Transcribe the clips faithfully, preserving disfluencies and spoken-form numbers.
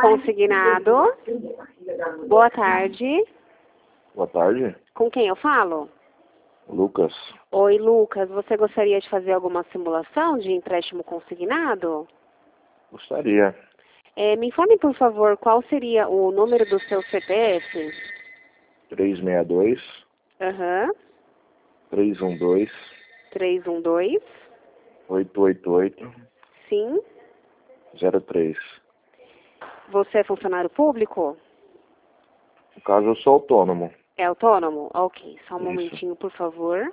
consignado. Boa tarde. Boa tarde, Com quem eu falo? Lucas. Oi, Lucas. Você gostaria de fazer alguma simulação de empréstimo consignado? Gostaria. É, me informe, por favor, qual seria o número do seu C P F? três seis dois, Aham. três um dois, três um dois. oito oito oito, Sim. zero três. Você é funcionário público? No caso, eu sou autônomo. É autônomo? Ok. Só um Isso. momentinho, por favor.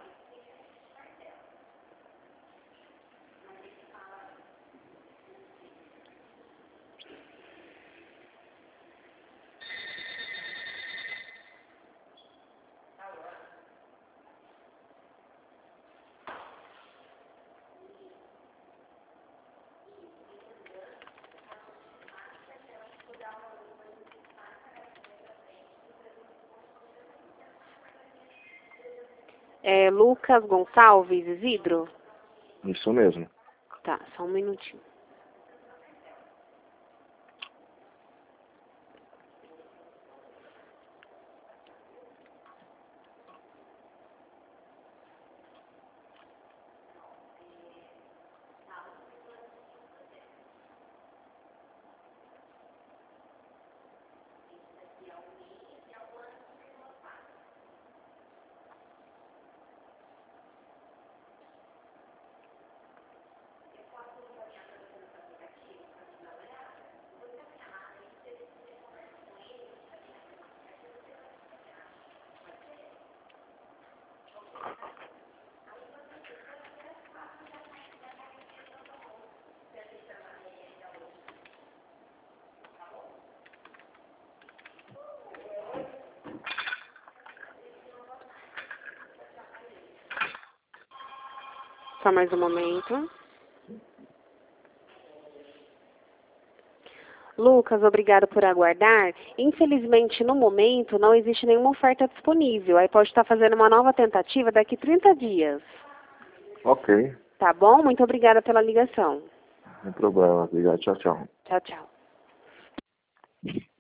É Lucas Gonçalves Isidro? Isso mesmo. Tá, só um minutinho. Só mais um momento. Lucas, obrigado por aguardar. Infelizmente, no momento, não existe nenhuma oferta disponível. Aí pode estar fazendo uma nova tentativa daqui trinta dias. Ok. Tá bom? Muito obrigada pela ligação. Não tem problema. Obrigado. Tchau, tchau. Tchau, tchau.